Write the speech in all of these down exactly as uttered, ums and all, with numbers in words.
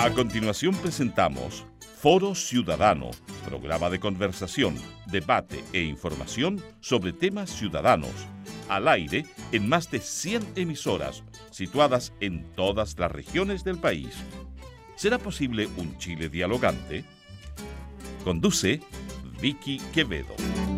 A continuación presentamos Foro Ciudadano, programa de conversación, debate e información sobre temas ciudadanos, al aire en más de cien emisoras, situadas en todas las regiones del país. ¿Será posible un Chile dialogante? Conduce Vicky Quevedo.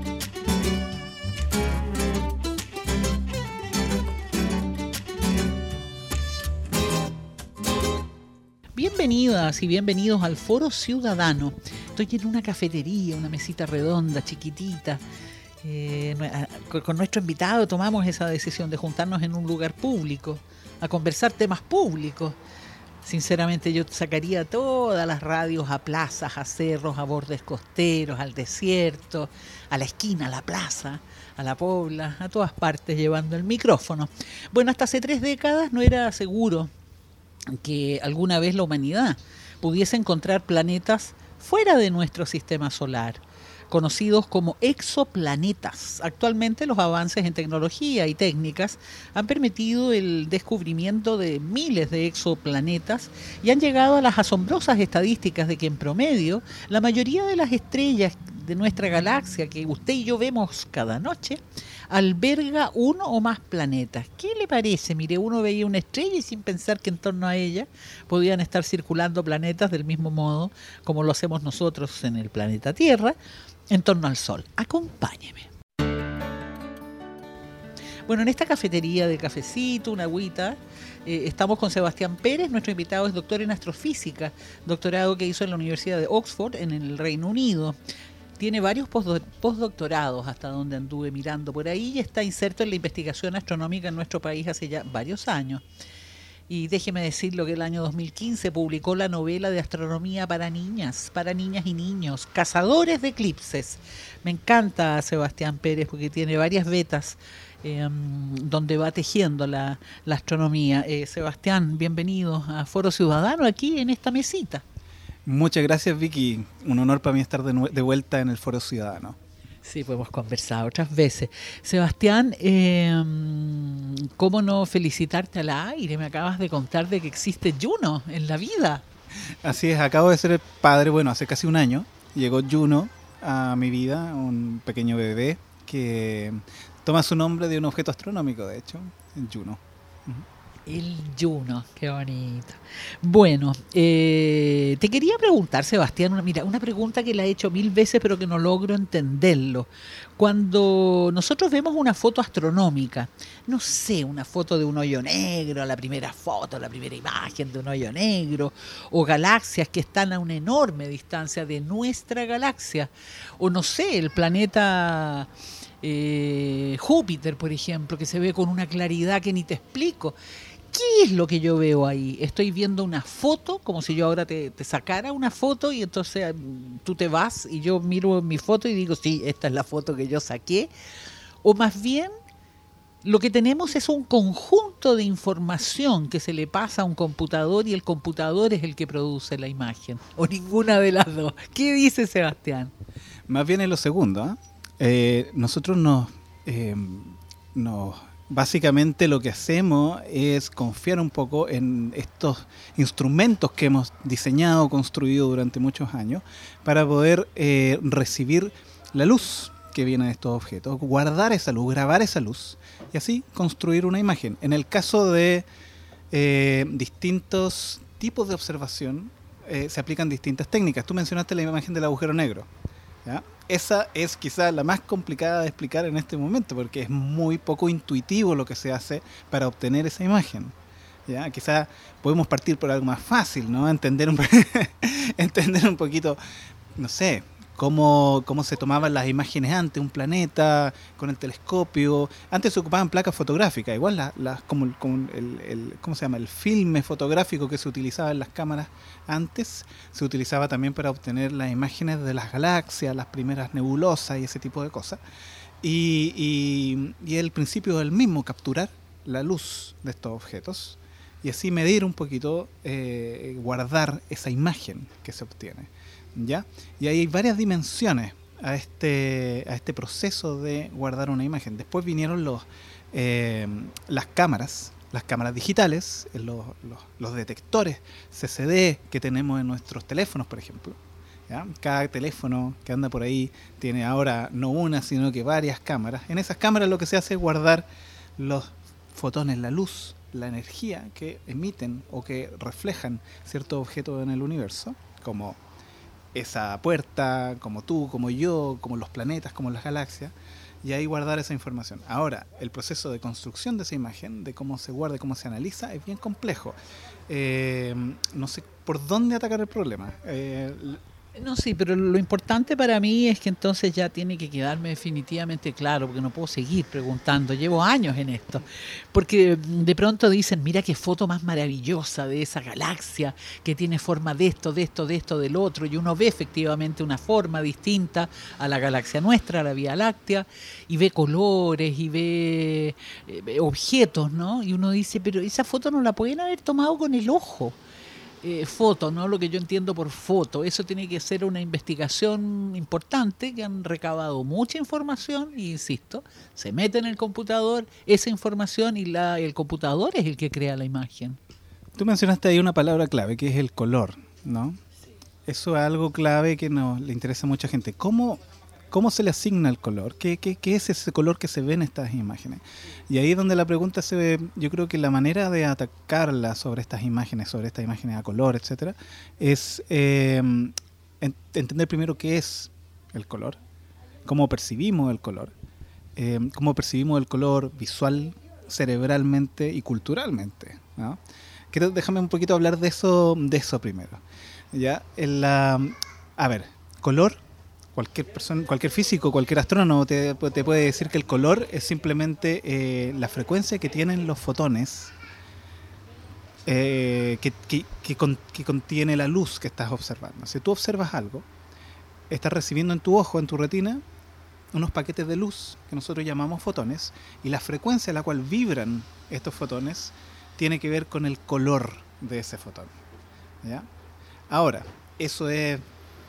Bienvenidas y bienvenidos al Foro Ciudadano. Estoy en una cafetería, una mesita redonda, chiquitita. Eh, con nuestro invitado tomamos esa decisión de juntarnos en un lugar público, a conversar temas públicos. Sinceramente yo sacaría todas las radios a plazas, a cerros, a bordes costeros, al desierto, a la esquina, a la plaza, a la pobla, a todas partes llevando el micrófono. Bueno, hasta hace tres décadas no era seguro que alguna vez la humanidad pudiese encontrar planetas fuera de nuestro sistema solar, conocidos como exoplanetas. Actualmente los avances en tecnología y técnicas han permitido el descubrimiento de miles de exoplanetas y han llegado a las asombrosas estadísticas de que en promedio la mayoría de las estrellas de nuestra galaxia que usted y yo vemos cada noche alberga uno o más planetas. ¿Qué le parece? Mire, uno veía una estrella y sin pensar que en torno a ella podían estar circulando planetas del mismo modo como lo hacemos nosotros en el planeta Tierra, en torno al Sol. Acompáñeme. Bueno, en esta cafetería de cafecito, una agüita, eh, estamos con Sebastián Pérez. Nuestro invitado es doctor en astrofísica, doctorado que hizo en la Universidad de Oxford, en el Reino Unido. Tiene varios postdoctorados hasta donde anduve mirando por ahí y está inserto en la investigación astronómica en nuestro país hace ya varios años. Y déjeme decirlo que el año dos mil quince publicó la novela de astronomía para niñas, para niñas y niños, Cazadores de Eclipses. Me encanta Sebastián Pérez porque tiene varias vetas eh, donde va tejiendo la, la astronomía. Eh, Sebastián, bienvenido a Foro Ciudadano aquí en esta mesita. Muchas gracias, Vicky. Un honor para mí estar de, de vuelta en el Foro Ciudadano. Sí, pues hemos conversado otras veces. Sebastián, eh, ¿cómo no felicitarte al aire? Me acabas de contar de que existe Juno en la vida. Así es, acabo de ser padre, bueno, hace casi un año. Llegó Juno a mi vida, un pequeño bebé que toma su nombre de un objeto astronómico, de hecho, Juno. Uh-huh. El Juno, qué bonito. Bueno, eh, te quería preguntar, Sebastián, una, mira, una pregunta que la he hecho mil veces pero que no logro entenderlo. Cuando nosotros vemos una foto astronómica, no sé, una foto de un hoyo negro, la primera foto, la primera imagen de un hoyo negro, o galaxias que están a una enorme distancia de nuestra galaxia, o no sé, el planeta eh, Júpiter, por ejemplo, que se ve con una claridad que ni te explico. ¿Qué es lo que yo veo ahí? Estoy viendo una foto, como si yo ahora te, te sacara una foto y entonces tú te vas y yo miro mi foto y digo, sí, esta es la foto que yo saqué. O más bien, lo que tenemos es un conjunto de información que se le pasa a un computador y el computador es el que produce la imagen. O ninguna de las dos. ¿Qué dice Sebastián? Más bien es lo segundo, ¿eh? Eh, nosotros nos... Eh, nos Básicamente lo que hacemos es confiar un poco en estos instrumentos que hemos diseñado, construido durante muchos años para poder eh, recibir la luz que viene de estos objetos, guardar esa luz, grabar esa luz y así construir una imagen. En el caso de eh, distintos tipos de observación eh, se aplican distintas técnicas. Tú mencionaste la imagen del agujero negro, ¿ya? Esa es quizá la más complicada de explicar en este momento porque es muy poco intuitivo lo que se hace para obtener esa imagen. ¿Ya? Quizá podemos partir por algo más fácil, ¿no? Entender un, entender un poquito, no sé, cómo, cómo se tomaban las imágenes antes, un planeta con el telescopio. Antes se ocupaban placas fotográficas, igual la, la, como, como el, el, ¿cómo se llama? El filme fotográfico que se utilizaba en las cámaras antes, se utilizaba también para obtener las imágenes de las galaxias, las primeras nebulosas y ese tipo de cosas. Y, y, y el principio es el mismo, capturar la luz de estos objetos y así medir un poquito, eh, guardar esa imagen que se obtiene, ¿ya? Y hay varias dimensiones a este, a este proceso de guardar una imagen. Después vinieron los, eh, las cámaras, las cámaras digitales, los, los, los detectores C C D que tenemos en nuestros teléfonos, por ejemplo. ¿Ya? Cada teléfono que anda por ahí tiene ahora no una, sino que varias cámaras. En esas cámaras lo que se hace es guardar los fotones, la luz, la energía que emiten o que reflejan ciertos objetos en el universo, como esa puerta, como tú, como yo, como los planetas, como las galaxias, y ahí guardar esa información. Ahora, el proceso de construcción de esa imagen, de cómo se guarda, cómo se analiza, es bien complejo. Eh, no sé por dónde atacar el problema. Eh, No, sí, pero lo importante para mí es que entonces ya tiene que quedarme definitivamente claro, porque no puedo seguir preguntando, llevo años en esto, porque de pronto dicen, mira qué foto más maravillosa de esa galaxia, que tiene forma de esto, de esto, de esto, del otro, y uno ve efectivamente una forma distinta a la galaxia nuestra, a la Vía Láctea, y ve colores, y ve, eh, ve objetos, ¿no? Y uno dice, pero esa foto no la pueden haber tomado con el ojo. Eh, foto, ¿no? Lo que yo entiendo por foto. Eso tiene que ser una investigación importante, que han recabado mucha información, y insisto, se mete en el computador esa información y la, el computador es el que crea la imagen. Tú mencionaste ahí una palabra clave, que es el color, ¿no? Sí. Eso es algo clave que nos le interesa a mucha gente. ¿Cómo, cómo se le asigna el color? ¿Qué, qué, qué es ese color que se ve en estas imágenes? Y ahí es donde la pregunta se ve, yo creo que la manera de atacarla sobre estas imágenes, sobre estas imágenes a color, etcétera, es eh, ent- entender primero qué es el color, cómo percibimos el color, eh, cómo percibimos el color visual, cerebralmente y culturalmente, ¿no? Quiero, déjame un poquito hablar de eso, de eso primero. ¿Ya? En la, a ver, color. Cualquier persona, cualquier físico, cualquier astrónomo te, te puede decir que el color es simplemente eh, la frecuencia que tienen los fotones eh, que, que, que, con, que contiene la luz que estás observando. Si tú observas algo, estás recibiendo en tu ojo, en tu retina, unos paquetes de luz que nosotros llamamos fotones, y la frecuencia a la cual vibran estos fotones tiene que ver con el color de ese fotón. ¿Ya? Ahora, eso es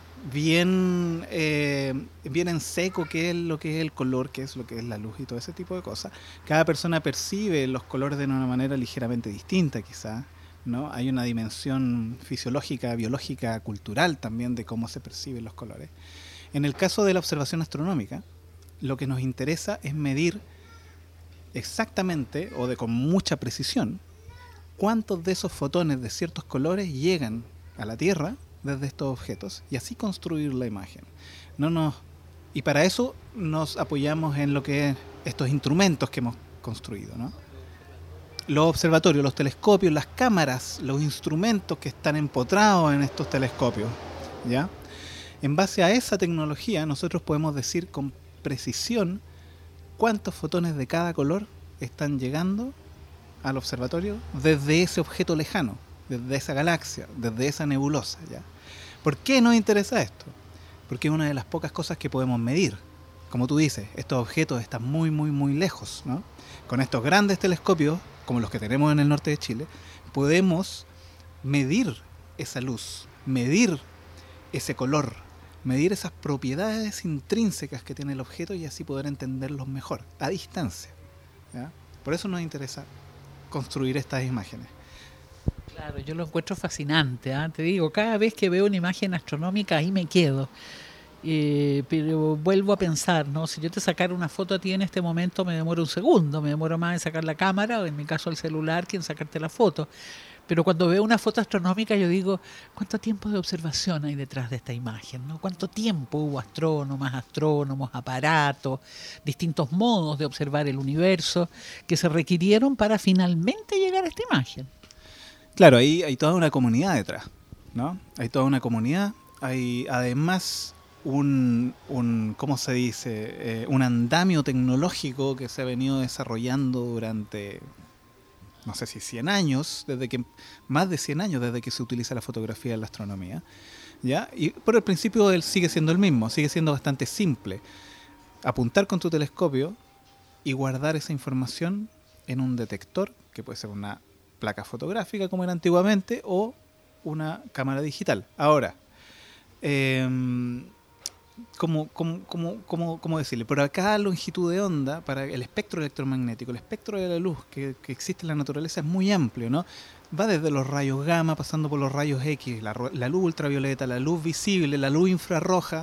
bien eh, bien en seco qué es lo que es el color, qué es lo que es la luz y todo ese tipo de cosas. Cada persona percibe los colores de una manera ligeramente distinta, quizá, ¿no? Hay una dimensión fisiológica, biológica, cultural también de cómo se perciben los colores. En el caso de la observación astronómica, lo que nos interesa es medir exactamente o de con mucha precisión cuántos de esos fotones de ciertos colores llegan a la Tierra desde estos objetos, y así construir la imagen. No nos, y para eso nos apoyamos en lo que es estos instrumentos que hemos construido, ¿no? Los observatorios, los telescopios, las cámaras, los instrumentos que están empotrados en estos telescopios, ¿ya? En base a esa tecnología nosotros podemos decir con precisión cuántos fotones de cada color están llegando al observatorio desde ese objeto lejano, desde esa galaxia, desde esa nebulosa, ¿ya? ¿Por qué nos interesa esto? Porque es una de las pocas cosas que podemos medir. Como tú dices, estos objetos están muy, muy, muy lejos, ¿no? Con estos grandes telescopios, como los que tenemos en el norte de Chile, podemos medir esa luz, medir ese color, medir esas propiedades intrínsecas que tiene el objeto, y así poder entenderlos mejor, a distancia, ¿ya? Por eso nos interesa construir estas imágenes. Claro, yo lo encuentro fascinante, ¿eh? Te digo, cada vez que veo una imagen astronómica ahí me quedo. Eh, pero vuelvo a pensar, ¿no? Si yo te sacara una foto a ti en este momento me demoro un segundo, me demoro más en sacar la cámara, o en mi caso el celular, que en sacarte la foto. Pero cuando veo una foto astronómica yo digo, ¿cuánto tiempo de observación hay detrás de esta imagen, ¿no? ¿Cuánto tiempo hubo astrónomas, astrónomos, aparatos, distintos modos de observar el universo que se requirieron para finalmente llegar a esta imagen? Claro, ahí hay toda una comunidad detrás, ¿no? Hay toda una comunidad, hay además un, un ¿cómo se dice? Eh, un andamio tecnológico que se ha venido desarrollando durante, no sé si cien años, desde que más de cien años desde que se utiliza la fotografía en la astronomía, ¿ya? Y por el principio él sigue siendo el mismo, sigue siendo bastante simple. Apuntar con tu telescopio y guardar esa información en un detector, que puede ser una placa fotográfica como era antiguamente, o una cámara digital. Ahora, eh, como, como, como, como, como decirle, por cada longitud de onda, para el espectro electromagnético, el espectro de la luz que, que existe en la naturaleza es muy amplio, ¿no? Va desde los rayos gamma, pasando por los rayos X, la, la luz ultravioleta, la luz visible, la luz infrarroja,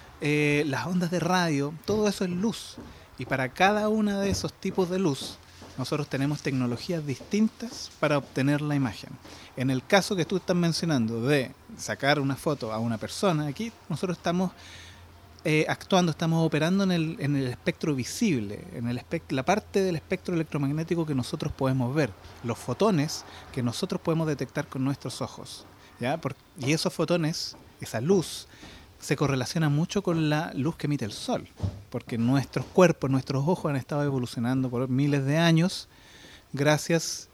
eh, las ondas de radio, todo eso es luz. Y para cada una de esos tipos de luz, nosotros tenemos tecnologías distintas para obtener la imagen. En el caso que tú estás mencionando de sacar una foto a una persona, aquí nosotros estamos eh, actuando, estamos operando en el, en el espectro visible, en el espect- la parte del espectro electromagnético que nosotros podemos ver, los fotones que nosotros podemos detectar con nuestros ojos, ¿ya? Por, y esos fotones, esa luz, se correlaciona mucho con la luz que emite el sol, porque nuestros cuerpos, nuestros ojos han estado evolucionando por miles de años gracias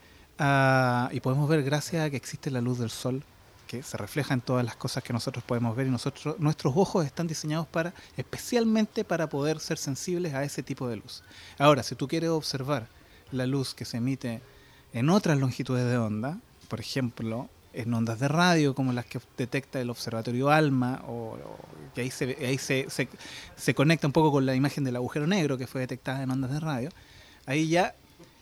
a, y podemos ver gracias a que existe la luz del sol que se refleja en todas las cosas que nosotros podemos ver, y nosotros, nuestros ojos están diseñados para, especialmente para poder ser sensibles a ese tipo de luz. Ahora, si tú quieres observar la luz que se emite en otras longitudes de onda, por ejemplo, en ondas de radio como las que detecta el observatorio ALMA, o, o que ahí, se, ahí se, se, se conecta un poco con la imagen del agujero negro que fue detectada en ondas de radio, ahí ya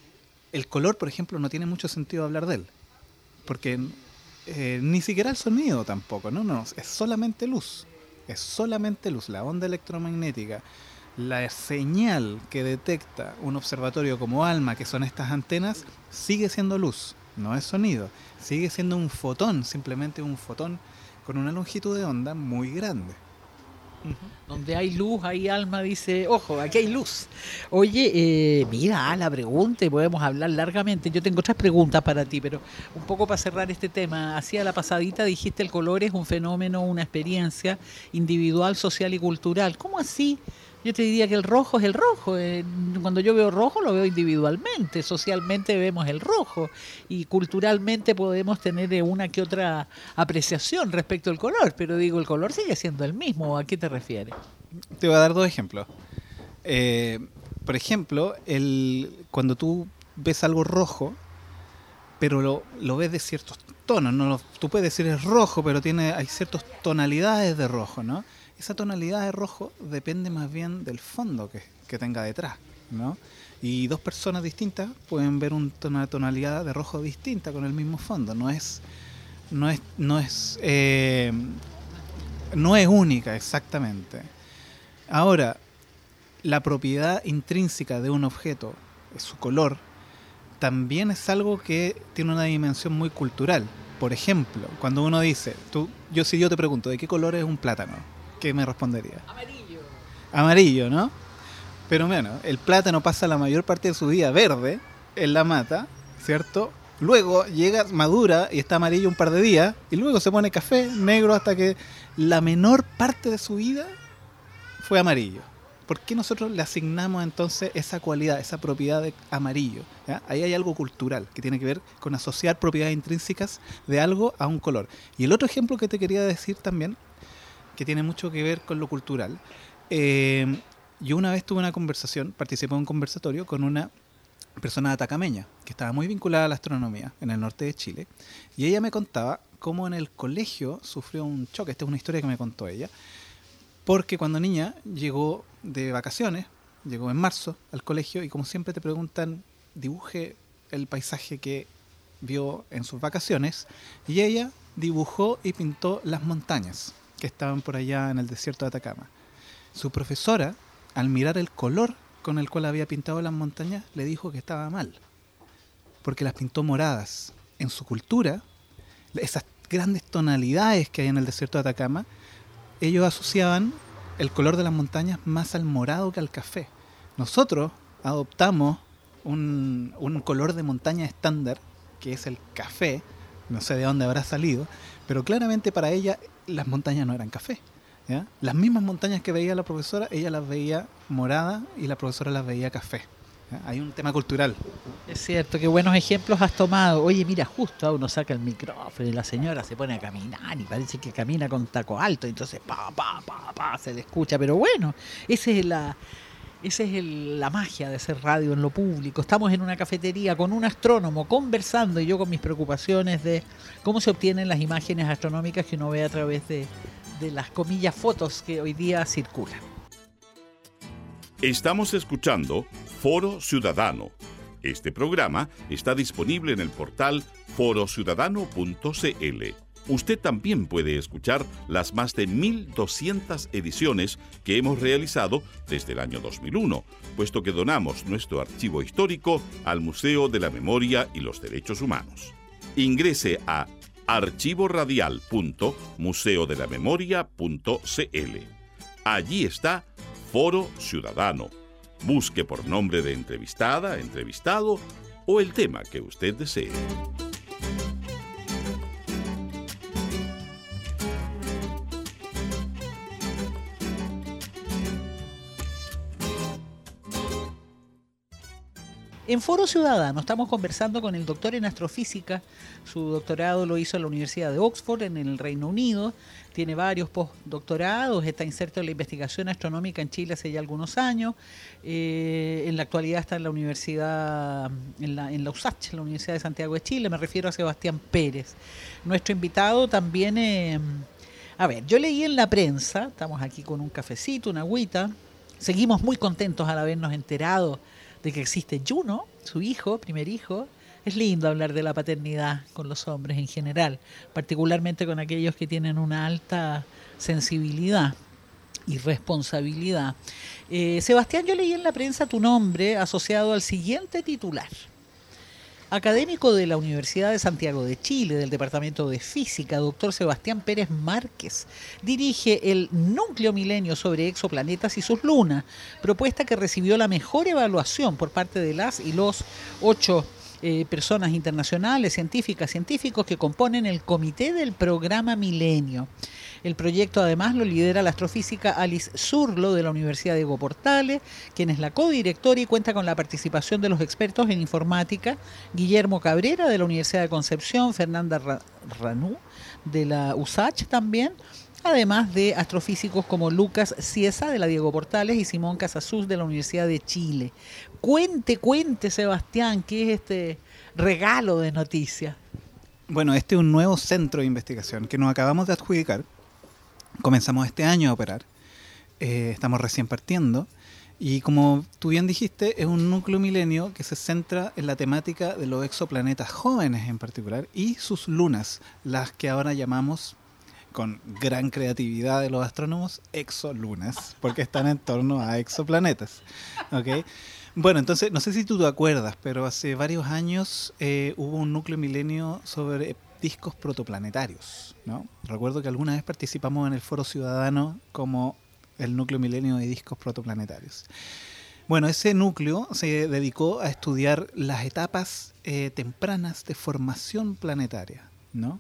el color, por ejemplo, no tiene mucho sentido hablar de él, porque eh, ni siquiera el sonido tampoco, no, no, es solamente luz, es solamente luz, la onda electromagnética, la señal que detecta un observatorio como ALMA, que son estas antenas, sigue siendo luz. No es sonido, sigue siendo un fotón, simplemente un fotón con una longitud de onda muy grande. Uh-huh. Donde hay luz, hay alma, dice, ojo, aquí hay luz. Oye, eh, mira, la pregunta, y podemos hablar largamente. Yo tengo otras preguntas para ti, pero un poco para cerrar este tema. Hacía la pasadita, dijiste el color es un fenómeno, una experiencia individual, social y cultural. ¿Cómo así? Yo te diría que el rojo es el rojo. Eh, cuando yo veo rojo lo veo individualmente, socialmente vemos el rojo y culturalmente podemos tener una que otra apreciación respecto al color, pero digo, el color sigue siendo el mismo. ¿A qué te refieres? Te voy a dar dos ejemplos. Eh, por ejemplo, el, cuando tú ves algo rojo, pero lo, lo ves de ciertos tonos, ¿no? Tú puedes decir es rojo, pero tiene, hay ciertas tonalidades de rojo, ¿no? Esa tonalidad de rojo depende más bien del fondo que, que tenga detrás, ¿no? Y dos personas distintas pueden ver un, una tonalidad de rojo distinta con el mismo fondo. No es, no es, no es, eh, no es única exactamente. Ahora, la propiedad intrínseca de un objeto, su color, también es algo que tiene una dimensión muy cultural. Por ejemplo, cuando uno dice, tú, yo si yo te pregunto, ¿de qué color es un plátano? ¿Qué me respondería? Amarillo. Amarillo, ¿no? Pero bueno, el plátano pasa la mayor parte de su vida verde en la mata, ¿cierto? Luego llega, madura y está amarillo un par de días, y luego se pone café, negro, hasta que la menor parte de su vida fue amarillo. ¿Por qué nosotros le asignamos entonces esa cualidad, esa propiedad de amarillo? ¿Ya? Ahí hay algo cultural que tiene que ver con asociar propiedades intrínsecas de algo a un color. Y el otro ejemplo que te quería decir también, que tiene mucho que ver con lo cultural. Eh, yo una vez tuve una conversación, participé en un conversatorio con una persona atacameña que estaba muy vinculada a la astronomía en el norte de Chile, y ella me contaba cómo en el colegio sufrió un choque. Esta es una historia que me contó ella, porque cuando niña llegó de vacaciones, llegó en marzo al colegio, y como siempre te preguntan, dibuje el paisaje que vio en sus vacaciones, y ella dibujó y pintó las montañas que estaban por allá en el desierto de Atacama. Su profesora, al mirar el color con el cual había pintado las montañas, le dijo que estaba mal, porque las pintó moradas. En su cultura, esas grandes tonalidades que hay en el desierto de Atacama, ellos asociaban el color de las montañas más al morado que al café. Nosotros adoptamos un, un color de montaña estándar, que es el café, no sé de dónde habrá salido, pero claramente para ella las montañas no eran café, ¿ya? Las mismas montañas que veía la profesora, ella las veía morada y la profesora las veía café. ¿Ya? Hay un tema cultural. Es cierto, qué buenos ejemplos has tomado. Oye, mira, justo uno saca el micrófono y la señora se pone a caminar y parece que camina con taco alto, entonces pa, pa, pa, pa, se le escucha. Pero bueno, esa es la... Esa es el, la magia de hacer radio en lo público. Estamos en una cafetería con un astrónomo conversando, y yo con mis preocupaciones de cómo se obtienen las imágenes astronómicas que uno ve a través de, de las comillas fotos que hoy día circulan. Estamos escuchando Foro Ciudadano. Este programa está disponible en el portal foro ciudadano punto c l. Usted también puede escuchar las más de mil doscientas ediciones que hemos realizado desde el año dos mil uno, puesto que donamos nuestro archivo histórico al Museo de la Memoria y los Derechos Humanos. Ingrese a archivo radial punto museo de la memoria punto c l. Allí está Foro Ciudadano. Busque por nombre de entrevistada, entrevistado o el tema que usted desee. En Foro Ciudadano estamos conversando con el doctor en astrofísica. Su doctorado lo hizo en la Universidad de Oxford, en el Reino Unido. Tiene varios postdoctorados, está inserto en la investigación astronómica en Chile hace ya algunos años. Eh, en la actualidad está en la Universidad, en la, en la U S A C H, la Universidad de Santiago de Chile. Me refiero a Sebastián Pérez. Nuestro invitado también, eh, a ver, yo leí en la prensa, estamos aquí con un cafecito, una agüita. Seguimos muy contentos al habernos enterado de que existe Juno, su hijo, primer hijo. Es lindo hablar de la paternidad con los hombres en general, particularmente con aquellos que tienen una alta sensibilidad y responsabilidad. Eh, Sebastián, yo leí en la prensa tu nombre asociado al siguiente titular. Académico de la Universidad de Santiago de Chile, del Departamento de Física, doctor Sebastián Pérez Márquez, dirige el Núcleo Milenio sobre exoplanetas y sus lunas, propuesta que recibió la mejor evaluación por parte de las y los ocho eh, personas internacionales, científicas, científicos que componen el comité del programa Milenio. El proyecto además lo lidera la astrofísica Alice Zurlo de la Universidad Diego Portales, quien es la codirectora y cuenta con la participación de los expertos en informática, Guillermo Cabrera de la Universidad de Concepción, Fernanda Ranú de la U S A C H también, además de astrofísicos como Lucas Ciesa de la Diego Portales y Simón Casasus de la Universidad de Chile. Cuente, cuente, Sebastián, ¿qué es este regalo de noticias? Bueno, este es un nuevo centro de investigación que nos acabamos de adjudicar. Comenzamos este año a operar, eh, estamos recién partiendo y como tú bien dijiste, es un núcleo milenio que se centra en la temática de los exoplanetas jóvenes en particular y sus lunas, las que ahora llamamos, con gran creatividad de los astrónomos, exolunas, porque están en torno a exoplanetas. ¿Okay? Bueno, entonces, no sé si tú te acuerdas, pero hace varios años eh, hubo un núcleo milenio sobre discos protoplanetarios, ¿no? Recuerdo que alguna vez participamos en el Foro Ciudadano como el núcleo milenio de discos protoplanetarios. Bueno, ese núcleo se dedicó a estudiar las etapas eh, tempranas de formación planetaria, ¿no?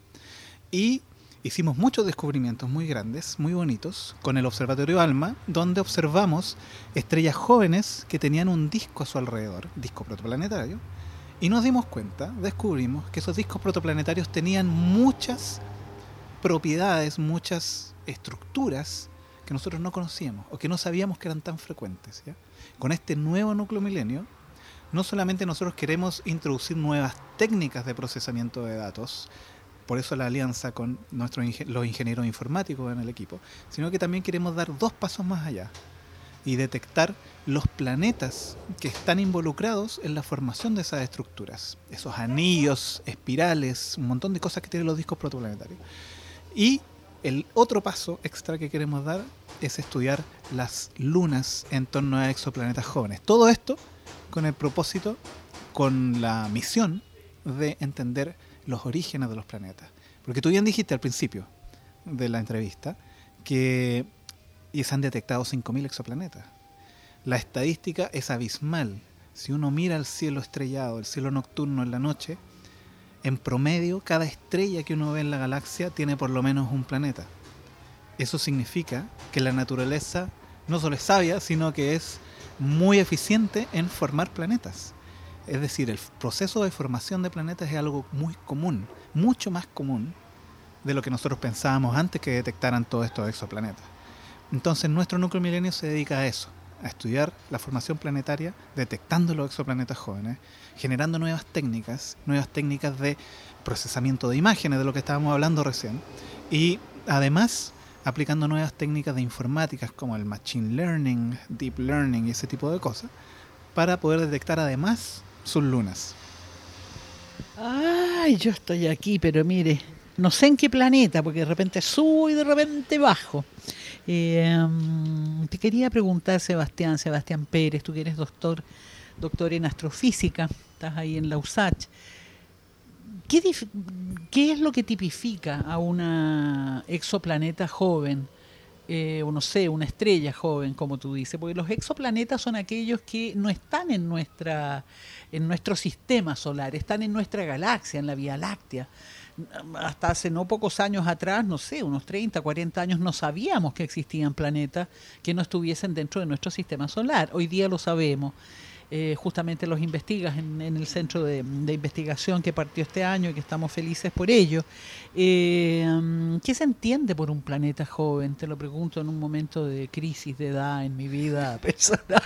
Y hicimos muchos descubrimientos muy grandes, muy bonitos, con el Observatorio ALMA, donde observamos estrellas jóvenes que tenían un disco a su alrededor, disco protoplanetario. Y nos dimos cuenta, descubrimos que esos discos protoplanetarios tenían muchas propiedades, muchas estructuras que nosotros no conocíamos o que no sabíamos que eran tan frecuentes, ¿ya? Con este nuevo núcleo milenio, no solamente nosotros queremos introducir nuevas técnicas de procesamiento de datos, por eso la alianza con nuestros los ingenieros informáticos en el equipo, sino que también queremos dar dos pasos más allá y detectar los planetas que están involucrados en la formación de esas estructuras, esos anillos, espirales, un montón de cosas que tienen los discos protoplanetarios. Y el otro paso extra que queremos dar es estudiar las lunas en torno a exoplanetas jóvenes. Todo esto con el propósito, con la misión de entender los orígenes de los planetas. Porque tú bien dijiste al principio de la entrevista que y se han detectado cinco mil exoplanetas. La estadística es abismal. Si uno mira el cielo estrellado, el cielo nocturno en la noche, en promedio, cada estrella que uno ve en la galaxia tiene por lo menos un planeta. Eso significa que la naturaleza no solo es sabia, sino que es muy eficiente en formar planetas. Es decir, el proceso de formación de planetas es algo muy común, mucho más común de lo que nosotros pensábamos antes que detectaran todos estos exoplanetas. Entonces nuestro núcleo milenio se dedica a eso, a estudiar la formación planetaria, detectando los exoplanetas jóvenes, generando nuevas técnicas, nuevas técnicas de procesamiento de imágenes, de lo que estábamos hablando recién, y además aplicando nuevas técnicas de informáticas como el machine learning, deep learning y ese tipo de cosas, para poder detectar además sus lunas. Ay, yo estoy aquí, pero mire, no sé en qué planeta, porque de repente subo y de repente bajo. Eh, um, te quería preguntar, Sebastián, Sebastián Pérez, tú que eres doctor, doctor en astrofísica, estás ahí en la U S A Ch. ¿Qué, dif- ¿Qué es lo que tipifica a una exoplaneta joven? Eh, o no sé, una estrella joven, como tú dices, porque los exoplanetas son aquellos que no están en nuestra, en nuestro sistema solar, están en nuestra galaxia, en la Vía Láctea. Hasta hace no pocos años atrás, no sé, unos treinta, cuarenta años, no sabíamos que existían planetas que no estuviesen dentro de nuestro sistema solar. Hoy día lo sabemos. Eh, justamente los investigas en, en el centro de, de investigación que partió este año y que estamos felices por ello. Eh, ¿Qué se entiende por un planeta joven? Te lo pregunto en un momento de crisis de edad en mi vida personal.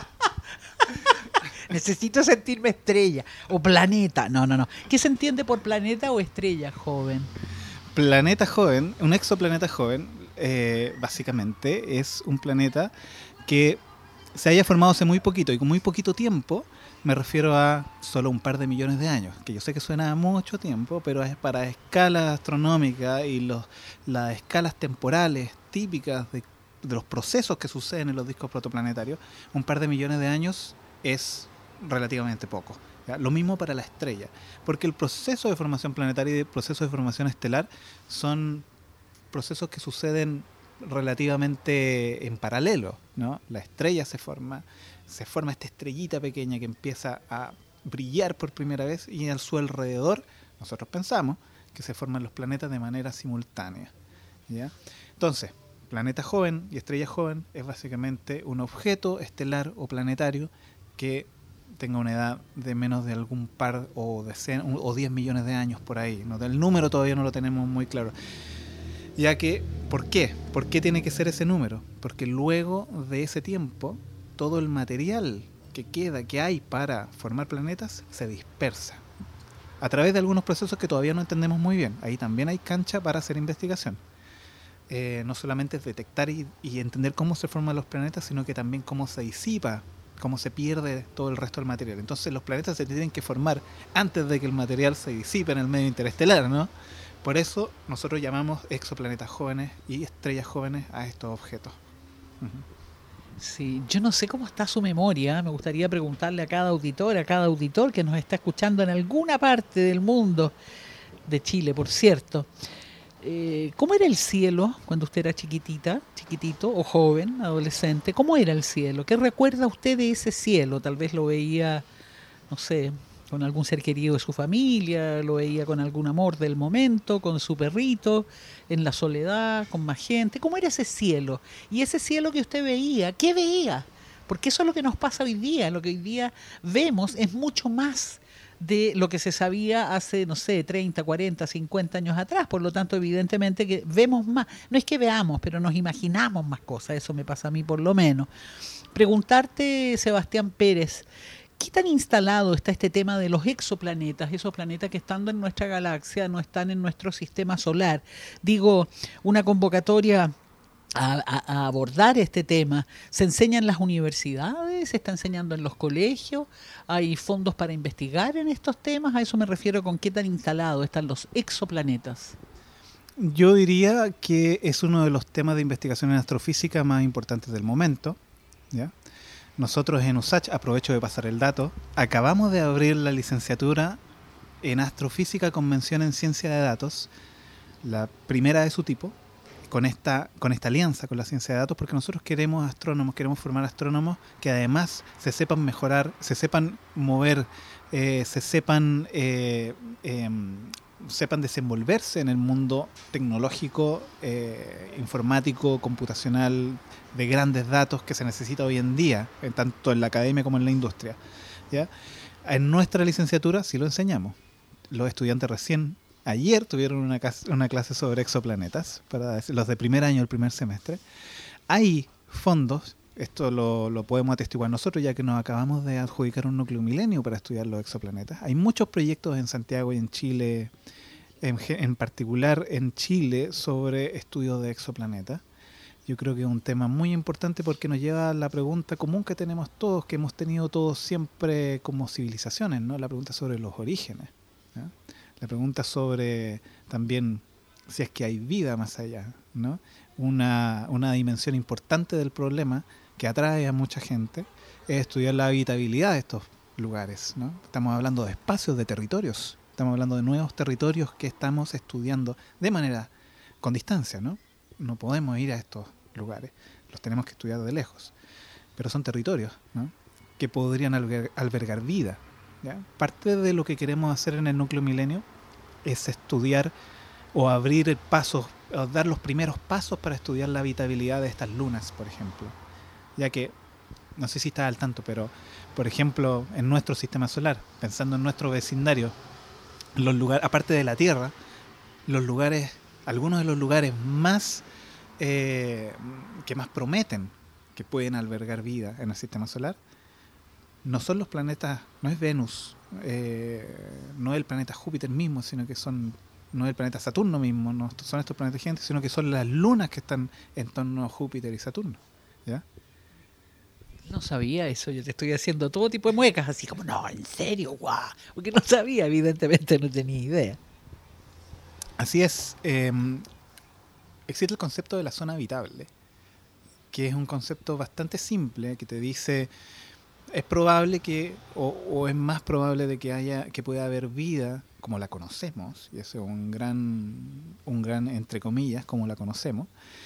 Necesito sentirme estrella o planeta. No, no, no. ¿Qué se entiende por planeta o estrella joven? Planeta joven, un exoplaneta joven, eh, básicamente es un planeta que se haya formado hace muy poquito, y con muy poquito tiempo me refiero a solo un par de millones de años, que yo sé que suena a mucho tiempo, pero es para escalas astronómicas y los, las escalas temporales típicas de, de los procesos que suceden en los discos protoplanetarios, un par de millones de años es relativamente poco. ¿Ya? Lo mismo para la estrella, porque el proceso de formación planetaria y el proceso de formación estelar son procesos que suceden relativamente en paralelo, ¿no? La estrella se forma, se forma esta estrellita pequeña que empieza a brillar por primera vez, y a su alrededor nosotros pensamos que se forman los planetas de manera simultánea, ¿ya? Entonces, planeta joven y estrella joven es básicamente un objeto estelar o planetario que tenga una edad de menos de algún par o de cien, o diez millones de años por ahí, ¿no? El número todavía no lo tenemos muy claro. Ya que, ¿por qué? ¿Por qué tiene que ser ese número? Porque luego de ese tiempo, todo el material que queda, que hay para formar planetas, se dispersa a través de algunos procesos que todavía no entendemos muy bien. Ahí también hay cancha para hacer investigación. Eh, no solamente es detectar y, y entender cómo se forman los planetas, sino que también cómo se disipa, cómo se pierde todo el resto del material. Entonces los planetas se tienen que formar antes de que el material se disipe en el medio interestelar, ¿no? Por eso nosotros llamamos exoplanetas jóvenes y estrellas jóvenes a estos objetos. Uh-huh. Sí, yo no sé cómo está su memoria. Me gustaría preguntarle a cada auditor, a cada auditor que nos está escuchando en alguna parte del mundo, de Chile, por cierto. Eh, ¿Cómo era el cielo cuando usted era chiquitita, chiquitito o joven, adolescente? ¿Cómo era el cielo? ¿Qué recuerda usted de ese cielo? Tal vez lo veía, no sé, con algún ser querido de su familia, lo veía con algún amor del momento, con su perrito, en la soledad, con más gente. ¿Cómo era ese cielo? Y ese cielo que usted veía, ¿qué veía? Porque eso es lo que nos pasa hoy día. Lo que hoy día vemos es mucho más de lo que se sabía hace, no sé, treinta, cuarenta, cincuenta años atrás. Por lo tanto, evidentemente que vemos más. No es que veamos, pero nos imaginamos más cosas. Eso me pasa a mí por lo menos. Preguntarte, Sebastián Pérez, ¿qué tan instalado está este tema de los exoplanetas, esos planetas que estando en nuestra galaxia no están en nuestro sistema solar? Digo, una convocatoria a, a, a abordar este tema. ¿Se enseña en las universidades? ¿Se está enseñando en los colegios? ¿Hay fondos para investigar en estos temas? A eso me refiero con qué tan instalados están los exoplanetas. Yo diría que es uno de los temas de investigación en astrofísica más importantes del momento, ¿ya? Nosotros en U S A Ch, aprovecho de pasar el dato, acabamos de abrir la licenciatura en astrofísica con mención en ciencia de datos, la primera de su tipo, con esta, con esta alianza con la ciencia de datos, porque nosotros queremos astrónomos, queremos formar astrónomos que además se sepan mejorar, se sepan mover, eh, se sepan, eh, eh, sepan desenvolverse en el mundo tecnológico, eh, informático, computacional, de grandes datos que se necesita hoy en día, tanto en la academia como en la industria, ¿ya? En nuestra licenciatura sí lo enseñamos. Los estudiantes recién ayer tuvieron una, una clase sobre exoplanetas, para decir, los de primer año, el primer semestre. Hay fondos, esto lo, lo podemos atestiguar nosotros, ya que nos acabamos de adjudicar un núcleo milenio para estudiar los exoplanetas. Hay muchos proyectos en Santiago y en Chile en, en particular en Chile, sobre estudios de exoplanetas. Yo creo que es un tema muy importante porque nos lleva a la pregunta común que tenemos todos, que hemos tenido todos siempre como civilizaciones, ¿no? La pregunta sobre los orígenes, ¿no? La pregunta sobre también si es que hay vida más allá, ¿no? Una, una dimensión importante del problema que atrae a mucha gente es estudiar la habitabilidad de estos lugares, ¿no? Estamos hablando de espacios, de territorios, estamos hablando de nuevos territorios que estamos estudiando de manera con distancia, ¿no? No podemos ir a estos lugares, los tenemos que estudiar de lejos, pero son territorios, ¿no? Que podrían albergar, albergar vida, ¿ya? Parte de lo que queremos hacer en el Núcleo Milenio es estudiar o abrir el paso, o dar los primeros pasos para estudiar la habitabilidad de estas lunas, por ejemplo, ya que, no sé si estás al tanto, pero por ejemplo en nuestro sistema solar, pensando en nuestro vecindario, los lugares, aparte de la Tierra, los lugares, algunos de los lugares más eh, que más prometen que pueden albergar vida en el sistema solar no son los planetas, no es Venus, eh, no es el planeta Júpiter mismo, sino que son, no es el planeta Saturno mismo, no son estos planetas gigantes, sino que son las lunas que están en torno a Júpiter y Saturno, ¿ya? No sabía eso, yo te estoy haciendo todo tipo de muecas, así como, no, en serio, guau, porque no sabía, evidentemente no tenía idea. Así es, eh, existe el concepto de la zona habitable, que es un concepto bastante simple, que te dice, es probable que, o, o es más probable de que haya, que pueda haber vida como la conocemos, y eso es un gran, un gran entre comillas, como la conocemos,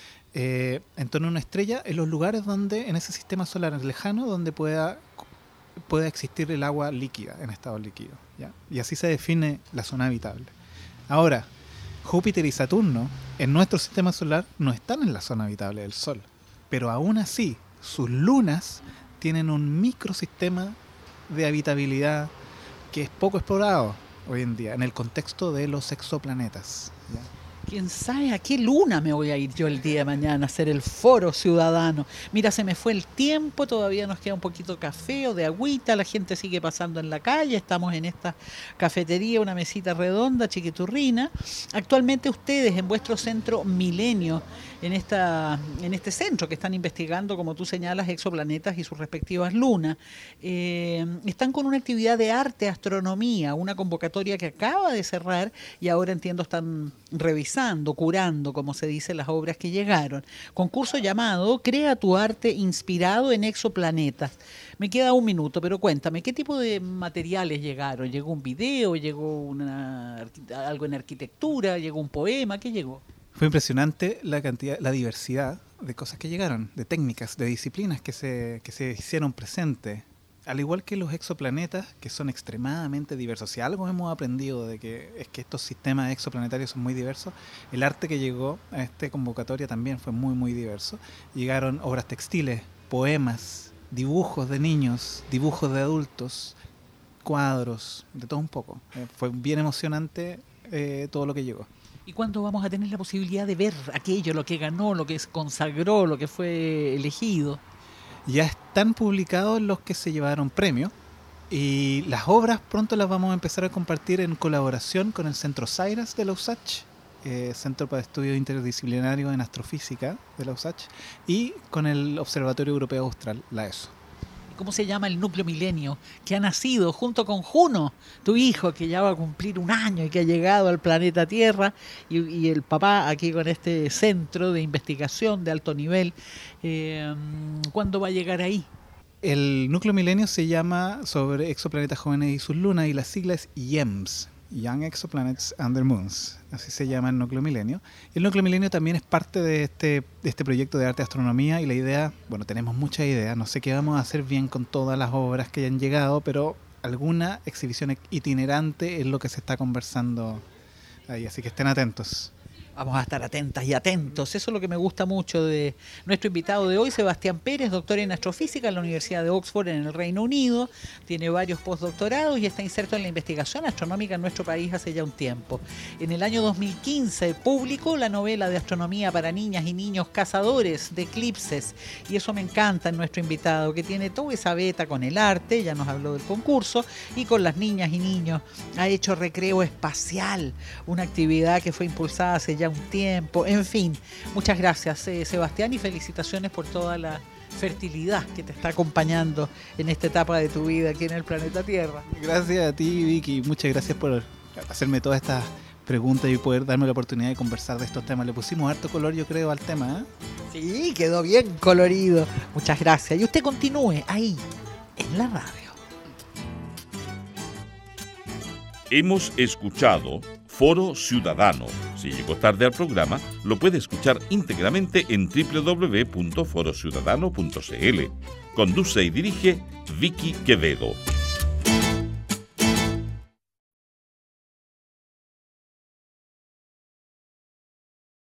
eh, en torno a una estrella, en los lugares donde, en ese sistema solar lejano, donde pueda, pueda existir el agua líquida, en estado líquido, ¿ya? Y así se define la zona habitable. Ahora, Júpiter y Saturno, en nuestro sistema solar, no están en la zona habitable del Sol, pero aún así, sus lunas tienen un microsistema de habitabilidad que es poco explorado hoy en día, en el contexto de los exoplanetas, ¿ya? ¿Quién sabe a qué luna me voy a ir yo el día de mañana a hacer el foro ciudadano? Mira, se me fue el tiempo, todavía nos queda un poquito de café o de agüita, la gente sigue pasando en la calle, estamos en esta cafetería, una mesita redonda, chiquiturrina. Actualmente ustedes en vuestro centro Milenio, en, esta, en este centro que están investigando, como tú señalas, exoplanetas y sus respectivas lunas, eh, están con una actividad de arte, astronomía, una convocatoria que acaba de cerrar y ahora entiendo están revisando, curando, como se dice, las obras que llegaron. Concurso llamado Crea tu arte inspirado en exoplanetas. Me queda un minuto, pero cuéntame, ¿qué tipo de materiales llegaron? ¿Llegó un video? ¿Llegó una, algo en arquitectura? ¿Llegó un poema? ¿Qué llegó? Fue impresionante la cantidad, la diversidad de cosas que llegaron, de técnicas, de disciplinas que se, que se hicieron presentes. Al igual que los exoplanetas, que son extremadamente diversos. Si algo hemos aprendido de que es que estos sistemas exoplanetarios son muy diversos, el arte que llegó a esta convocatoria también fue muy, muy diverso. Llegaron obras textiles, poemas, dibujos de niños, dibujos de adultos, cuadros, de todo un poco. Eh, fue bien emocionante eh, todo lo que llegó. ¿Y cuándo vamos a tener la posibilidad de ver aquello, lo que ganó, lo que se consagró, lo que fue elegido? Ya están publicados los que se llevaron premio y las obras pronto las vamos a empezar a compartir en colaboración con el Centro CEIRAS de la USACH, eh, Centro para Estudios Interdisciplinarios en Astrofísica de la USACH, y con el Observatorio Europeo Austral, la ESO. ¿Cómo se llama el Núcleo Milenio? Que ha nacido junto con Juno, tu hijo, que ya va a cumplir un año y que ha llegado al planeta Tierra, y, y el papá aquí con este centro de investigación de alto nivel. Eh, ¿Cuándo va a llegar ahí? El Núcleo Milenio se llama sobre exoplanetas jóvenes y sus lunas, y la sigla es Y E M S, Young Exoplanets and Their Moons, así se llama el Núcleo Milenio. Y el Núcleo Milenio también es parte de este, de este proyecto de arte y astronomía, y la idea, bueno, tenemos muchas ideas, no sé qué vamos a hacer bien con todas las obras que hayan llegado, pero alguna exhibición itinerante es lo que se está conversando ahí, así que estén atentos. Vamos a estar atentas y atentos. Eso es lo que me gusta mucho de nuestro invitado de hoy, Sebastián Pérez, doctor en astrofísica en la Universidad de Oxford en el Reino Unido. Tiene varios postdoctorados y está inserto en la investigación astronómica en nuestro país hace ya un tiempo. En el año dos mil quince publicó la novela de astronomía para niñas y niños Cazadores de Eclipses. Y eso me encanta en nuestro invitado, que tiene toda esa beta con el arte, ya nos habló del concurso, y con las niñas y niños. Ha hecho recreo espacial, una actividad que fue impulsada hace ya un tiempo. En fin, muchas gracias, eh, Sebastián, y felicitaciones por toda la fertilidad que te está acompañando en esta etapa de tu vida aquí en el planeta Tierra. Gracias a ti, Vicky. Muchas gracias por hacerme todas estas preguntas y poder darme la oportunidad de conversar de estos temas. Le pusimos harto color, yo creo, al tema, ¿eh? Sí, quedó bien colorido. Muchas gracias. Y usted continúe ahí, en la radio. Hemos escuchado Foro Ciudadano. Si llegó tarde al programa, lo puede escuchar íntegramente en doble u doble u doble u punto foro ciudadano punto c l. Conduce y dirige Vicky Quevedo.